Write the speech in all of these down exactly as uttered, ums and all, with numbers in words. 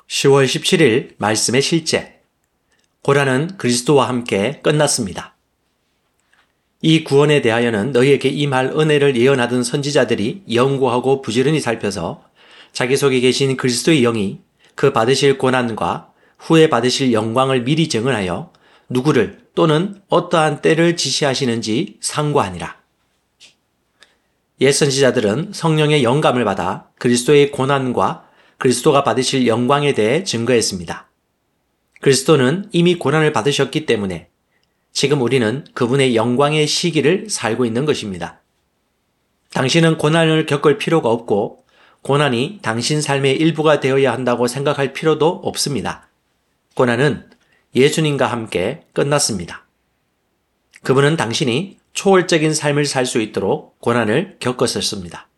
시월 십칠일 말씀의 실제. 고난은 그리스도와 함께 끝났습니다. 이 구원에 대하여는 너희에게 임할 은혜를 예언하던 선지자들이 연구하고 부지런히 살펴서 자기 속에 계신 그리스도의 영이 그 받으실 고난과 후에 받으실 영광을 미리 증언하여 누구를 또는 어떠한 때를 지시하시는지 상고하니라. 옛 선지자들은 성령의 영감을 받아 그리스도의 고난과 그리스도가 받으실 영광에 대해 증거했습니다. 그리스도는 이미 고난을 받으셨기 때문에 지금 우리는 그분의 영광의 시기를 살고 있는 것입니다. 당신은 고난을 겪을 필요가 없고 고난이 당신 삶의 일부가 되어야 한다고 생각할 필요도 없습니다. 고난은 예수님과 함께 끝났습니다. 그분은 당신이 초월적인 삶을 살 수 있도록 고난을 겪었었습니다.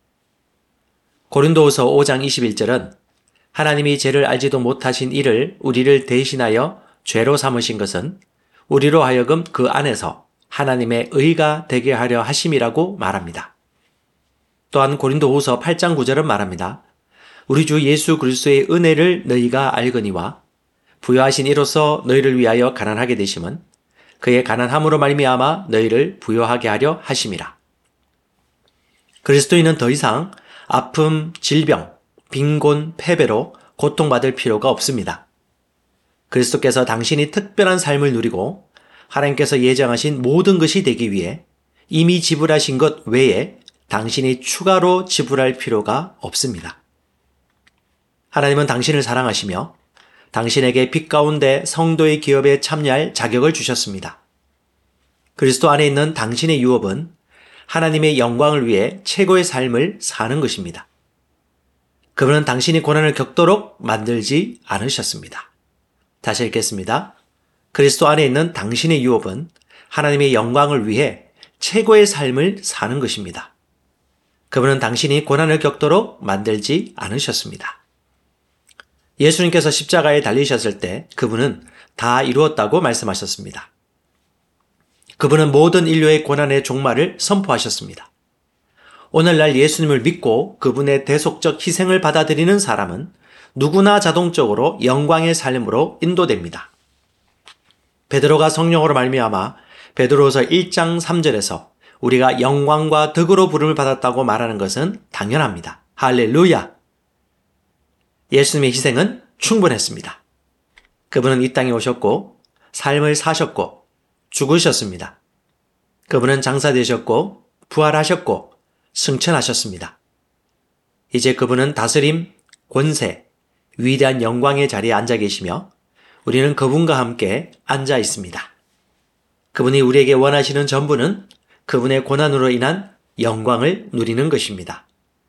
고린도후서 오장 이십일절은 하나님이 죄를 알지도 못하신 이를 우리를 대신하여 죄로 삼으신 것은 우리로 하여금 그 안에서 하나님의 의가 되게 하려 하심이라고 말합니다. 또한 고린도후서 팔장 구절은 말합니다. 우리 주 예수 그리스도의 은혜를 너희가 알거니와 부요하신 이로써 너희를 위하여 가난하게 되심은 그의 가난함으로 말미암아 너희를 부요하게 하려 하심이라. 그리스도인은 더 이상 아픔, 질병, 빈곤, 패배로 고통받을 필요가 없습니다. 그리스도께서 당신이 특별한 삶을 누리고 하나님께서 예정하신 모든 것이 되기 위해 이미 지불하신 것 외에 당신이 추가로 지불할 필요가 없습니다. 하나님은 당신을 사랑하시며 당신에게 빛 가운데 성도의 기업에 참여할 자격을 주셨습니다. 그리스도 안에 있는 당신의 유업은 하나님의 영광을 위해 최고의 삶을 사는 것입니다. 그분은 당신이 고난을 겪도록 만들지 않으셨습니다. 다시 읽겠습니다. 그리스도 안에 있는 당신의 유업은 하나님의 영광을 위해 최고의 삶을 사는 것입니다. 그분은 당신이 고난을 겪도록 만들지 않으셨습니다. 예수님께서 십자가에 달리셨을 때 그분은 다 이루었다고 말씀하셨습니다. 그분은 모든 인류의 고난의 종말을 선포하셨습니다. 오늘날 예수님을 믿고 그분의 대속적 희생을 받아들이는 사람은 누구나 자동적으로 영광의 삶으로 인도됩니다. 베드로가 성령으로 말미암아 베드로후서 일장 삼절에서 우리가 영광과 덕으로 부름을 받았다고 말하는 것은 당연합니다. 할렐루야! 예수님의 희생은 충분했습니다. 그분은 이 땅에 오셨고 삶을 사셨고 죽으셨습니다. 그분은 장사되셨고 부활하셨고 승천하셨습니다. 이제 그분은 다스림, 권세, 위대한 영광의 자리에 앉아 계시며 우리는 그분과 함께 앉아 있습니다. 그분이 우리에게 원하시는 전부는 그분의 고난으로 인한 영광을 누리는 것입니다.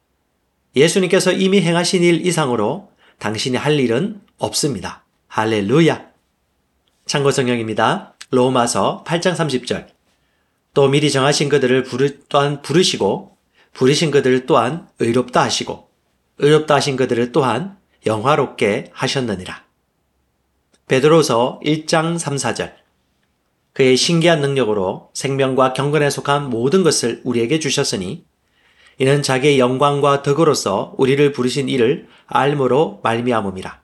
예수님께서 이미 행하신 일 이상으로 당신이 할 일은 없습니다. 할렐루야! 참고 성경입니다. 로마서 팔장 삼십절. 또 미리 정하신 그들을 부르, 또한 부르시고 부르신 그들을 또한 의롭다 하시고 의롭다 하신 그들을 또한 영화롭게 하셨느니라. 베드로서 일장 삼사절. 그의 신기한 능력으로 생명과 경건에 속한 모든 것을 우리에게 주셨으니 이는 자기의 영광과 덕으로서 우리를 부르신 이를 알므로 말미암음이라.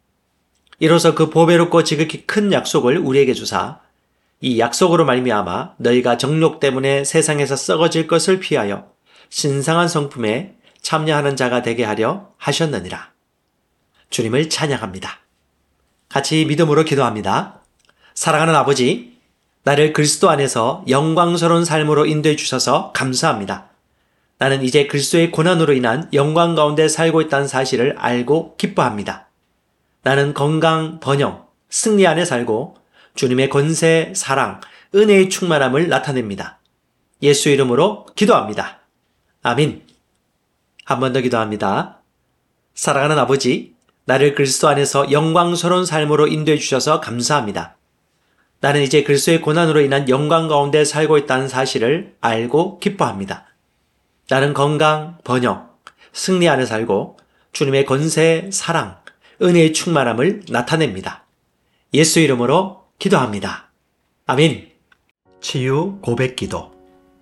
이로써 그 보배롭고 지극히 큰 약속을 우리에게 주사 이 약속으로 말미암아 너희가 정욕 때문에 세상에서 썩어질 것을 피하여 신성한 성품에 참여하는 자가 되게 하려 하셨느니라. 주님을 찬양합니다. 같이 믿음으로 기도합니다. 사랑하는 아버지, 나를 그리스도 안에서 영광스러운 삶으로 인도해 주셔서 감사합니다. 나는 이제 그리스도의 고난으로 인한 영광 가운데 살고 있다는 사실을 알고 기뻐합니다. 나는 건강, 번영, 승리 안에 살고 주님의 권세, 사랑, 은혜의 충만함을 나타냅니다. 예수 이름으로 기도합니다. 아멘. 한 번 더 기도합니다. 사랑하는 아버지, 나를 그리스도 안에서 영광스러운 삶으로 인도해 주셔서 감사합니다. 나는 이제 그리스도의 고난으로 인한 영광 가운데 살고 있다는 사실을 알고 기뻐합니다. 나는 건강, 번영, 승리 안에 살고 주님의 권세, 사랑, 은혜의 충만함을 나타냅니다. 예수 이름으로 기도합니다. 아멘. 치유 고백 기도.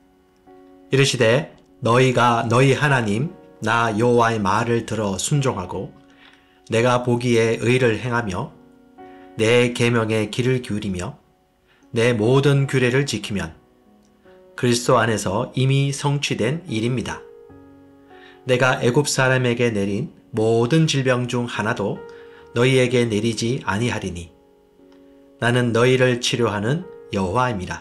이르시되 너희가 너희 하나님 나 여호와의 말을 들어 순종하고 내가 보기에 의를 행하며 내 계명에 귀를 기울이며 내 모든 규례를 지키면 그리스도 안에서 이미 성취된 일입니다. 내가 애굽 사람에게 내린 모든 질병 중 하나도 너희에게 내리지 아니하리니 나는 너희를 치료하는 여호와임이라.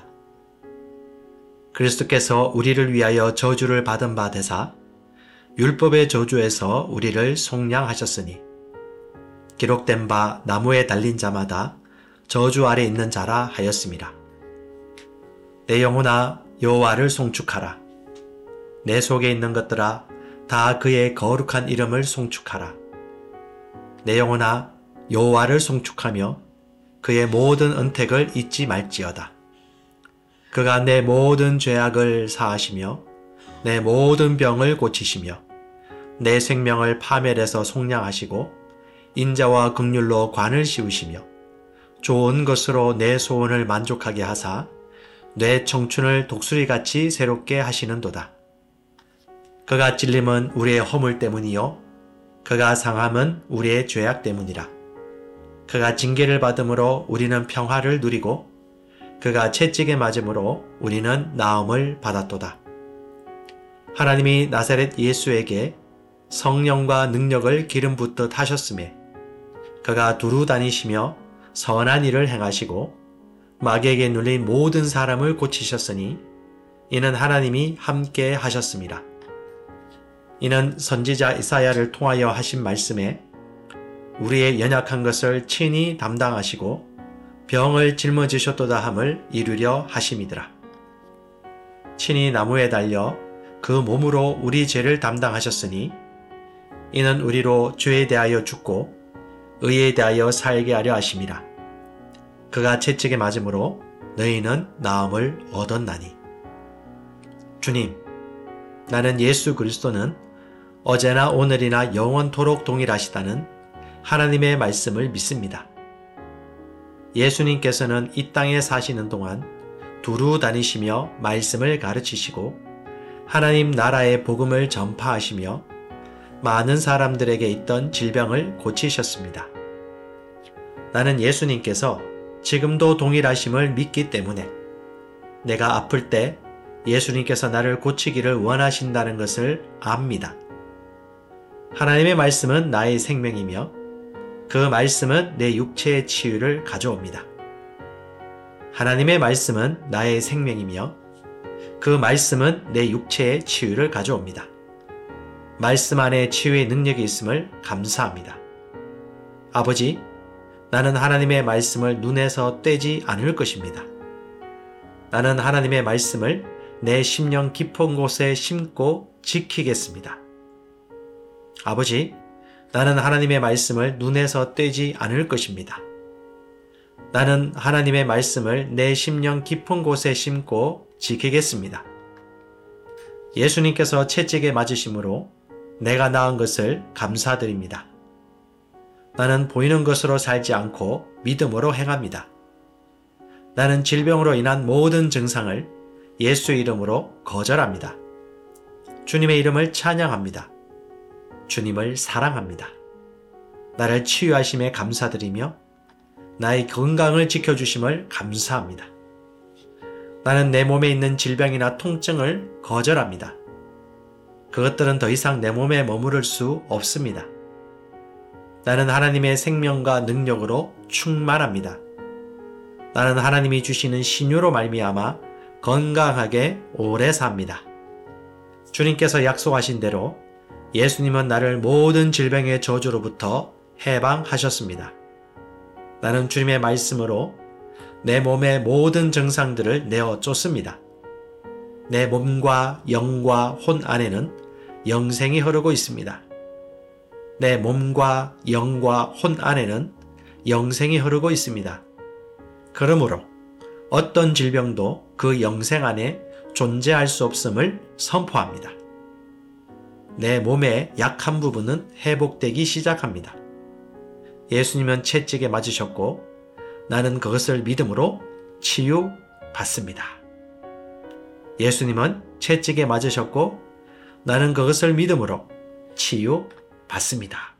그리스도께서 우리를 위하여 저주를 받은 바 되사 율법의 저주에서 우리를 속량하셨으니 기록된 바 나무에 달린 자마다 저주 아래 있는 자라 하였습니다. 내 영혼아 여호와를 송축하라. 내 속에 있는 것들아 다 그의 거룩한 이름을 송축하라. 내 영혼아 여호와를 송축하며 그의 모든 은택을 잊지 말지어다. 그가 내 모든 죄악을 사하시며 내 모든 병을 고치시며 내 생명을 파멸해서 속량하시고 인자와 긍휼로 관을 씌우시며 좋은 것으로 내 소원을 만족하게 하사 내 청춘을 독수리같이 새롭게 하시는도다. 그가 찔림은 우리의 허물 때문이요 그가 상함은 우리의 죄악 때문이라. 그가 징계를 받음으로 우리는 평화를 누리고 그가 채찍에 맞음으로 우리는 나음을 받았도다. 하나님이 나사렛 예수에게 성령과 능력을 기름 붓듯 하셨음에 그가 두루 다니시며 선한 일을 행하시고 마귀에게 눌린 모든 사람을 고치셨으니 이는 하나님이 함께 하셨습니다. 이는 선지자 이사야를 통하여 하신 말씀에 우리의 연약한 것을 친히 담당하시고 병을 짊어지셨도다 함을 이루려 하심이더라. 친히 나무에 달려 그 몸으로 우리 죄를 담당하셨으니 이는 우리로 죄에 대하여 죽고 의에 대하여 살게 하려 하심이라. 그가 채찍에 맞음으로 너희는 나음을 얻었나니. 주님, 나는 예수 그리스도는 어제나 오늘이나 영원토록 동일하시다는 하나님의 말씀을 믿습니다. 예수님께서는 이 땅에 사시는 동안 두루 다니시며 말씀을 가르치시고 하나님 나라의 복음을 전파하시며 많은 사람들에게 있던 질병을 고치셨습니다. 나는 예수님께서 지금도 동일하심을 믿기 때문에 내가 아플 때 예수님께서 나를 고치기를 원하신다는 것을 압니다. 하나님의 말씀은 나의 생명이며 그 말씀은 내 육체의 치유를 가져옵니다. 하나님의 말씀은 나의 생명이며 그 말씀은 내 육체의 치유를 가져옵니다. 말씀 안에 치유의 능력이 있음을 감사합니다. 아버지, 나는 하나님의 말씀을 눈에서 떼지 않을 것입니다. 나는 하나님의 말씀을 내 심령 깊은 곳에 심고 지키겠습니다. 아버지, 나는 하나님의 말씀을 눈에서 떼지 않을 것입니다. 나는 하나님의 말씀을 내 심령 깊은 곳에 심고 지키겠습니다. 예수님께서 채찍에 맞으심으로 내가 나은 것을 감사드립니다. 나는 보이는 것으로 살지 않고 믿음으로 행합니다. 나는 질병으로 인한 모든 증상을 예수의 이름으로 거절합니다. 주님의 이름을 찬양합니다. 주님을 사랑합니다. 나를 치유하심에 감사드리며 나의 건강을 지켜주심을 감사합니다. 나는 내 몸에 있는 질병이나 통증을 거절합니다. 그것들은 더 이상 내 몸에 머무를 수 없습니다. 나는 하나님의 생명과 능력으로 충만합니다. 나는 하나님이 주시는 신유로 말미암아 건강하게 오래 삽니다. 주님께서 약속하신 대로 예수님은 나를 모든 질병의 저주로부터 해방하셨습니다. 나는 주님의 말씀으로 내 몸의 모든 증상들을 내어 쫓습니다. 내 몸과 영과 혼 안에는 영생이 흐르고 있습니다. 내 몸과 영과 혼 안에는 영생이 흐르고 있습니다. 그러므로 어떤 질병도 그 영생 안에 존재할 수 없음을 선포합니다. 내 몸의 약한 부분은 회복되기 시작합니다. 예수님은 채찍에 맞으셨고 나는 그것을 믿음으로 치유받습니다. 예수님은 채찍에 맞으셨고 나는 그것을 믿음으로 치유받습니다.